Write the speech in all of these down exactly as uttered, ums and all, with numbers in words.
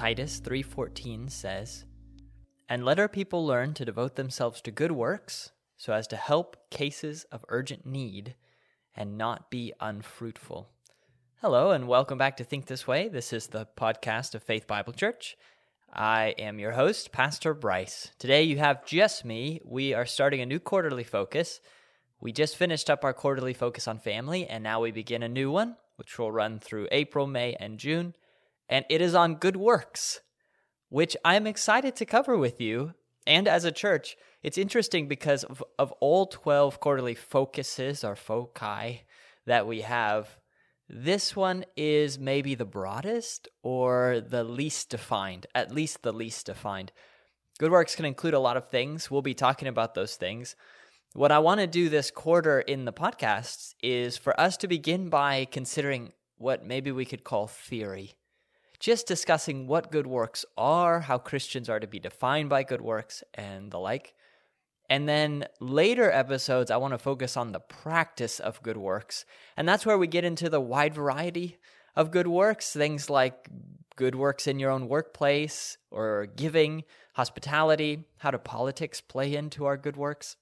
Titus three fourteen says, "And let our people learn to devote themselves to good works, so as to help cases of urgent need and not be unfruitful." Hello, and welcome back to Think This Way. This is the podcast of Faith Bible Church. I am your host, Pastor Bryce. Today you have just me. We are starting a new quarterly focus. We just finished up our quarterly focus on family, and now we begin a new one, which will run through April, May, and June. And it is on good works, which I'm excited to cover with you. And as a church, it's interesting because of, of all twelve quarterly focuses or foci that we have, this one is maybe the broadest or the least defined, at least the least defined. Good works can include a lot of things. We'll be talking about those things. What I want to do this quarter in the podcasts is for us to begin by considering what maybe we could call theory. Just discussing what good works are, how Christians are to be defined by good works, and the like. And then later episodes, I want to focus on the practice of good works. And that's where we get into the wide variety of good works, things like good works in your own workplace, or giving, hospitality. How do politics play into our good works?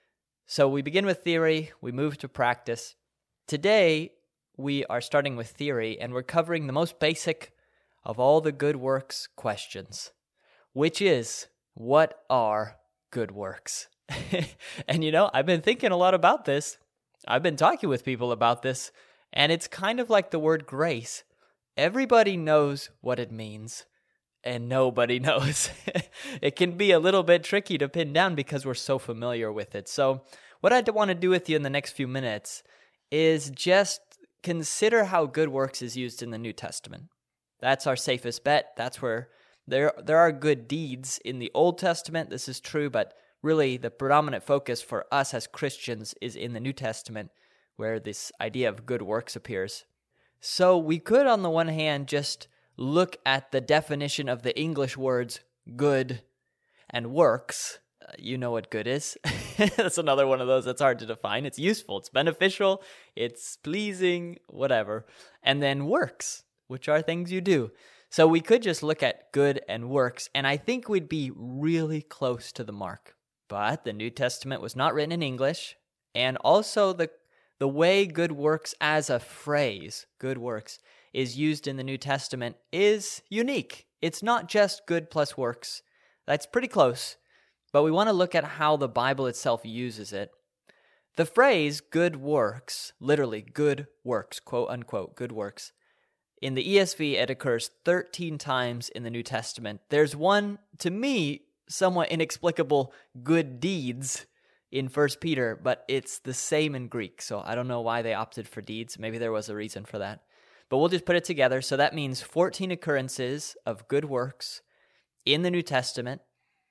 So we begin with theory, we move to practice. Today, we are starting with theory, and we're covering the most basic of all the good works questions, which is, what are good works? And you know, I've been thinking a lot about this. I've been talking with people about this, and it's kind of like the word grace. Everybody knows what it means, and nobody knows. It can be a little bit tricky to pin down because we're so familiar with it. So what I want to do with you in the next few minutes is just consider how good works is used in the New Testament. That's our safest bet. That's where there there are good deeds in the Old Testament. This is true, but really the predominant focus for us as Christians is in the New Testament, where this idea of good works appears. So we could, on the one hand, just look at the definition of the English words good and works. Uh, you know what good is. That's another one of those that's hard to define. It's useful, it's beneficial, it's pleasing, whatever. And then works, which are things you do. So we could just look at good and works, and I think we'd be really close to the mark. But the New Testament was not written in English, and also the the way good works as a phrase, good works, is used in the New Testament is unique. It's not just good plus works. That's pretty close, but we want to look at how the Bible itself uses it. The phrase good works, literally good works, quote unquote, good works, in the E S V, it occurs thirteen times in the New Testament. There's one, to me, somewhat inexplicable good deeds in First Peter, but it's the same in Greek, so I don't know why they opted for deeds. Maybe there was a reason for that. But we'll just put it together. So that means fourteen occurrences of good works in the New Testament.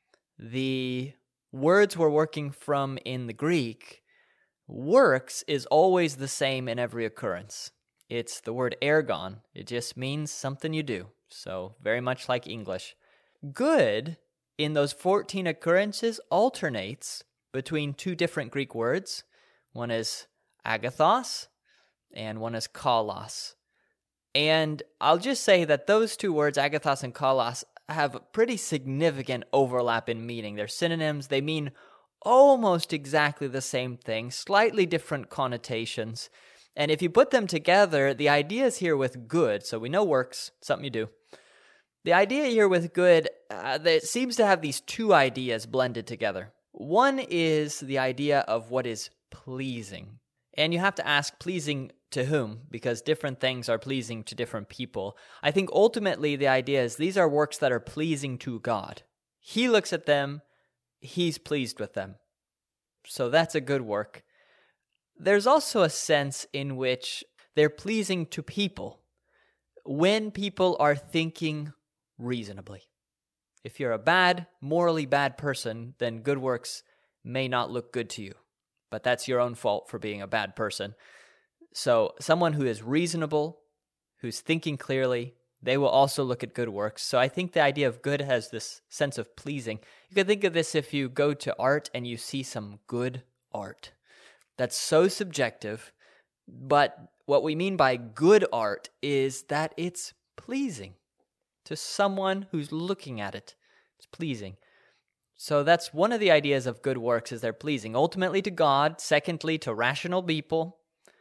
The words we're working from in the Greek, works is always the same in every occurrence. It's the word ergon. It just means something you do. So very much like English. Good, in those fourteen occurrences, alternates between two different Greek words. One is agathos, and one is kalos. And I'll just say that those two words, agathos and kalos, have pretty significant overlap in meaning. They're synonyms. They mean almost exactly the same thing, slightly different connotations. And if you put them together, the idea is here with good, so we know works, something you do. The idea here with good, uh, that seems to have these two ideas blended together. One is the idea of what is pleasing. And you have to ask, pleasing to whom? Because different things are pleasing to different people. I think ultimately the idea is these are works that are pleasing to God. He looks at them, he's pleased with them. So that's a good work. There's also a sense in which they're pleasing to people when people are thinking reasonably. If you're a bad, morally bad person, then good works may not look good to you, but that's your own fault for being a bad person. So someone who is reasonable, who's thinking clearly, they will also look at good works. So I think the idea of good has this sense of pleasing. You can think of this if you go to art and you see some good art. That's so subjective, but what we mean by good art is that it's pleasing. to someone who's looking at it. It's pleasing. So that's one of the ideas of good works, is they're pleasing. Ultimately to God, secondly to rational people.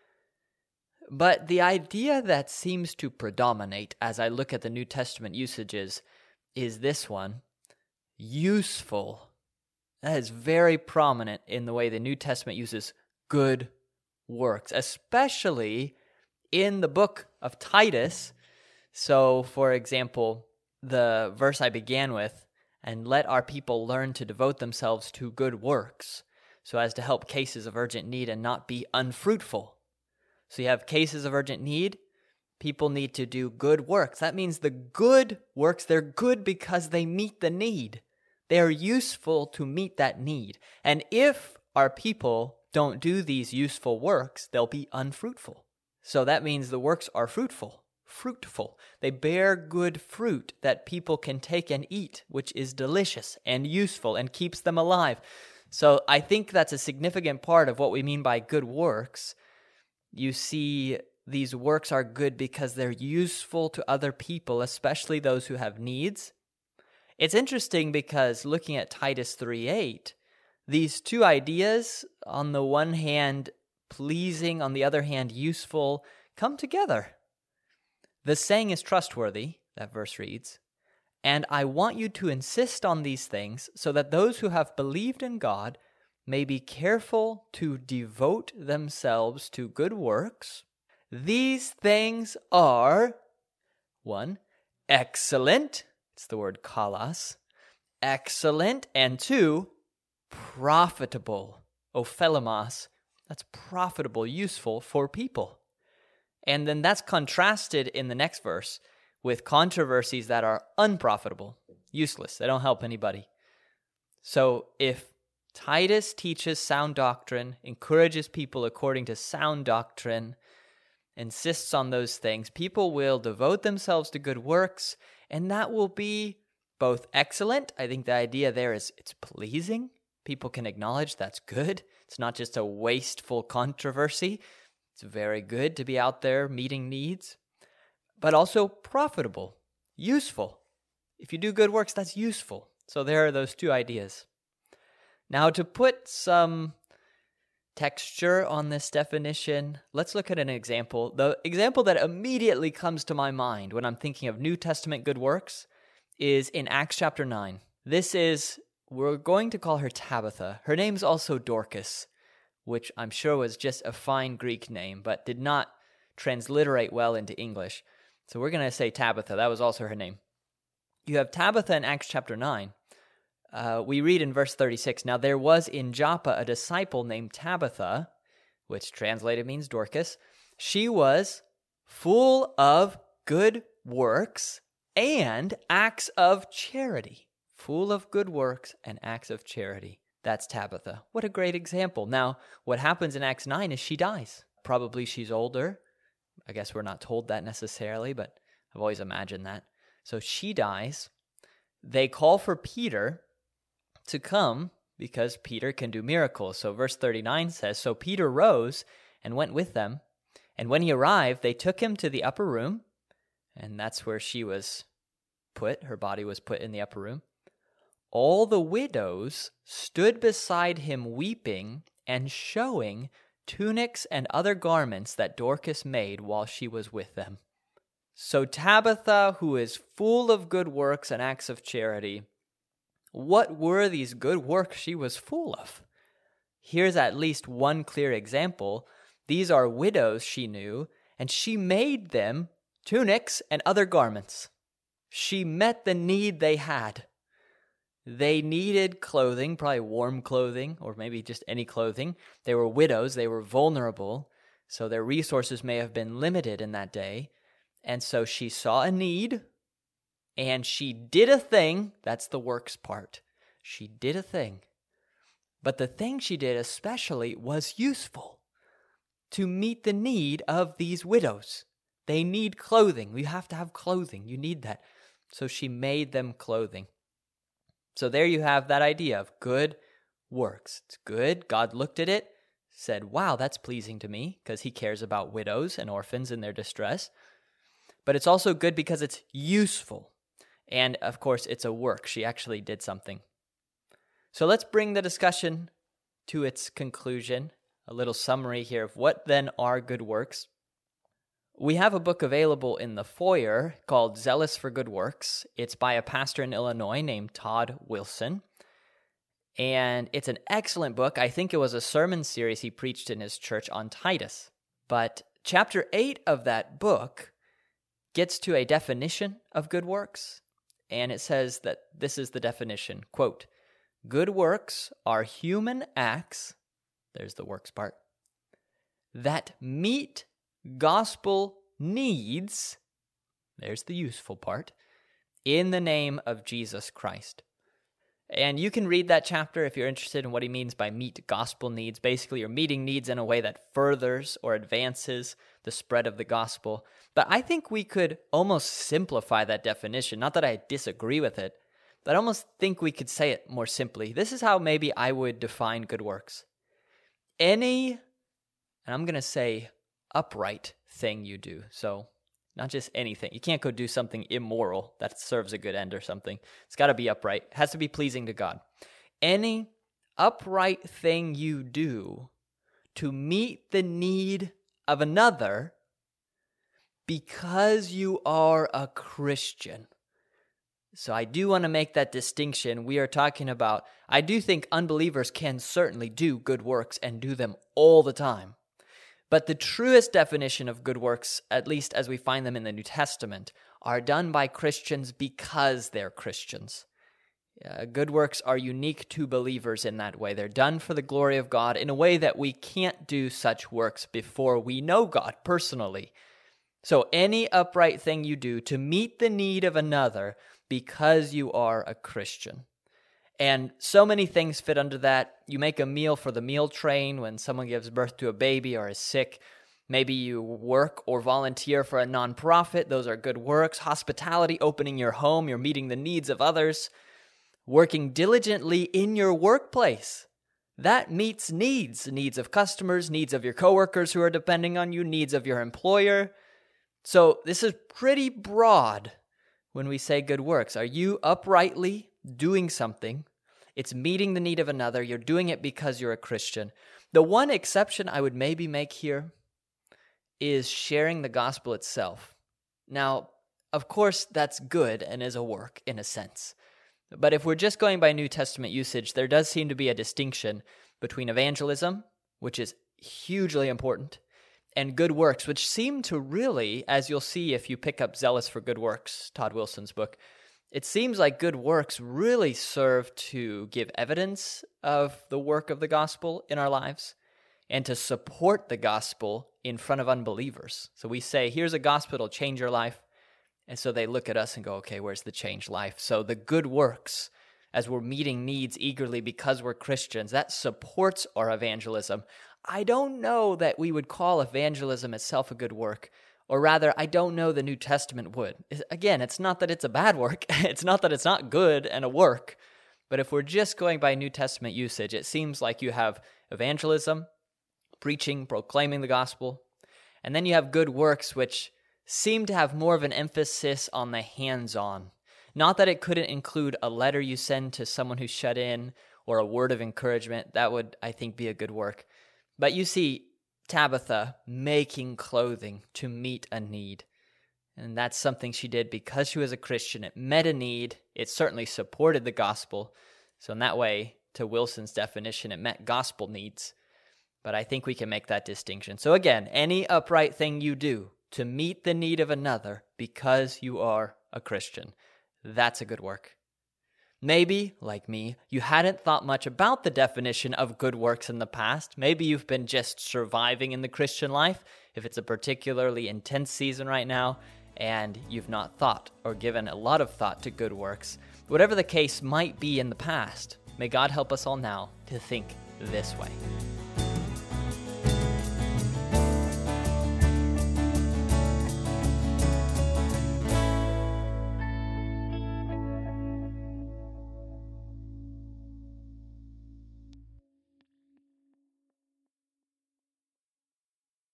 But the idea that seems to predominate as I look at the New Testament usages is this one, useful. That is very prominent in the way the New Testament uses good works, especially in the book of Titus. So, for example, the verse I began with, and let our people learn to devote themselves to good works, so as to help cases of urgent need and not be unfruitful. So you have cases of urgent need, people need to do good works. That means the good works, they're good because they meet the need. They are useful to meet that need. And if our people don't do these useful works, they'll be unfruitful. So that means the works are fruitful. Fruitful. They bear good fruit that people can take and eat, which is delicious and useful and keeps them alive. So I think that's a significant part of what we mean by good works. You see, these works are good because they're useful to other people, especially those who have needs. It's interesting because looking at Titus three eight, these two ideas, on the one hand pleasing, on the other hand useful, come together. The saying is trustworthy, that verse reads, and I want you to insist on these things so that those who have believed in God may be careful to devote themselves to good works. These things are, one, excellent, it's the word kalos, excellent, and two, profitable, ophelemos, that's profitable, useful for people. And then that's contrasted in the next verse with controversies that are unprofitable, useless. They don't help anybody. So if Titus teaches sound doctrine, encourages people according to sound doctrine, insists on those things, people will devote themselves to good works, and that will be both excellent. I think the idea there is it's pleasing. People can acknowledge that's good. It's not just a wasteful controversy. It's very good to be out there meeting needs, but also profitable, useful. If you do good works, that's useful. So there are those two ideas. Now, to put some texture on this definition, let's look at an example. The example that immediately comes to my mind when I'm thinking of New Testament good works is in Acts chapter nine. This is, we're going to call her Tabitha. Her name's also Dorcas, which I'm sure was just a fine Greek name, but did not transliterate well into English. So we're going to say Tabitha. That was also her name. You have Tabitha in Acts chapter nine. Uh, we read in verse thirty-six, now there was in Joppa a disciple named Tabitha, which translated means Dorcas. She was full of good works and acts of charity. Full of good works and acts of charity. That's Tabitha. What a great example. Now, what happens in Acts nine is she dies. Probably she's older. I guess we're not told that necessarily, but I've always imagined that. So she dies. They call for Peter to come because Peter can do miracles. So verse thirty-nine says, so Peter rose and went with them. And when he arrived, they took him to the upper room. And that's where she was put. Her body was put in the upper room. All the widows stood beside him weeping and showing tunics and other garments that Dorcas made while she was with them. So Tabitha, who is full of good works and acts of charity, what were these good works she was full of? Here's at least one clear example. These are widows she knew, and she made them tunics and other garments. She met the need they had. They needed clothing, probably warm clothing, or maybe just any clothing. They were widows, they were vulnerable, so their resources may have been limited in that day. And so she saw a need, and she did a thing. That's the works part. She did a thing. But the thing she did especially was useful to meet the need of these widows. They need clothing. You have to have clothing. You need that. So she made them clothing. So there you have that idea of good works. It's good. God looked at it, said, wow, that's pleasing to me, because he cares about widows and orphans in their distress. But it's also good because it's useful. And of course, it's a work. She actually did something. So let's bring the discussion to its conclusion. A little summary here of what then are good works. We have a book available in the foyer called Zealous for Good Works. It's by a pastor in Illinois named Todd Wilson. And it's an excellent book. I think it was a sermon series he preached in his church on Titus. But chapter eight of that book gets to a definition of good works. And it says that this is the definition, quote, "Good works are human acts," there's the works part, "that meet gospel needs," there's the useful part, "in the name of Jesus Christ." And you can read that chapter if you're interested in what he means by meet gospel needs. Basically, you're meeting needs in a way that furthers or advances the spread of the gospel. But I think we could almost simplify that definition. Not that I disagree with it, but I almost think we could say it more simply. This is how maybe I would define good works. Any, and I'm going to say upright thing you do. So not just anything. You can't go do something immoral that serves a good end or something. It's got to be upright. It has to be pleasing to God. Any upright thing you do to meet the need of another because you are a Christian. So I do want to make that distinction. We are talking about, I do think unbelievers can certainly do good works and do them all the time. But the truest definition of good works, at least as we find them in the New Testament, are done by Christians because they're Christians. Uh, good works are unique to believers in that way. They're done for the glory of God in a way that we can't do such works before we know God personally. So any upright thing you do to meet the need of another because you are a Christian. And so many things fit under that. You make a meal for the meal train when someone gives birth to a baby or is sick. Maybe you work or volunteer for a nonprofit. Those are good works. Hospitality, opening your home. You're meeting the needs of others. Working diligently in your workplace. That meets needs. Needs of customers, needs of your coworkers who are depending on you, needs of your employer. So this is pretty broad when we say good works. Are you uprightly doing something? It's meeting the need of another. You're doing it because you're a Christian. The one exception I would maybe make here is sharing the gospel itself. Now, of course, that's good and is a work in a sense. But if we're just going by New Testament usage, there does seem to be a distinction between evangelism, which is hugely important, and good works, which seem to really, as you'll see if you pick up Zealous for Good Works, Todd Wilson's book, it seems like good works really serve to give evidence of the work of the gospel in our lives and to support the gospel in front of unbelievers. So we say, here's a gospel that'll change your life. And so they look at us and go, okay, where's the changed life? So the good works, as we're meeting needs eagerly because we're Christians, that supports our evangelism. I don't know that we would call evangelism itself a good work. Or rather, I don't know the New Testament would. Again, it's not that it's a bad work. It's not that it's not good and a work. But if we're just going by New Testament usage, it seems like you have evangelism, preaching, proclaiming the gospel, and then you have good works, which seem to have more of an emphasis on the hands-on. Not that it couldn't include a letter you send to someone who's shut in or a word of encouragement. That would, I think, be a good work. But you see Tabitha making clothing to meet a need. And that's something she did because she was a Christian. It met a need. It certainly supported the gospel. So in that way, to Wilson's definition, it met gospel needs. But I think we can make that distinction. So again, any upright thing you do to meet the need of another because you are a Christian, that's a good work. Maybe, like me, you hadn't thought much about the definition of good works in the past. Maybe you've been just surviving in the Christian life, if it's a particularly intense season right now, and you've not thought or given a lot of thought to good works. Whatever the case might be in the past, may God help us all now to think this way.